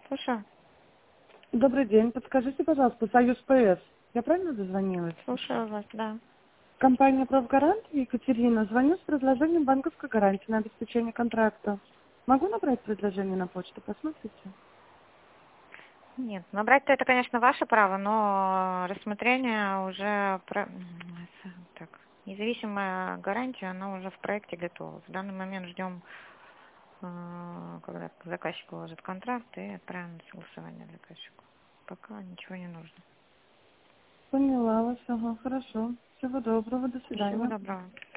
Слушаю. Добрый день. Подскажите, пожалуйста, Союз ПС. Я правильно дозвонилась? Слушаю вас, да. Компания «Правгарант», Екатерина. Звоню с предложением банковской гарантии на обеспечение контракта. Могу набрать предложение на почту? Посмотрите. Нет, набрать-то это, конечно, ваше право, но рассмотрение уже... Так, независимая гарантия, она уже в проекте готова. В данный момент ждем, когда заказчик уложит контракт и отправим на согласование заказчику. Пока ничего не нужно. Поняла вас. Ага, хорошо. Всего доброго. До Всего свидания. доброго.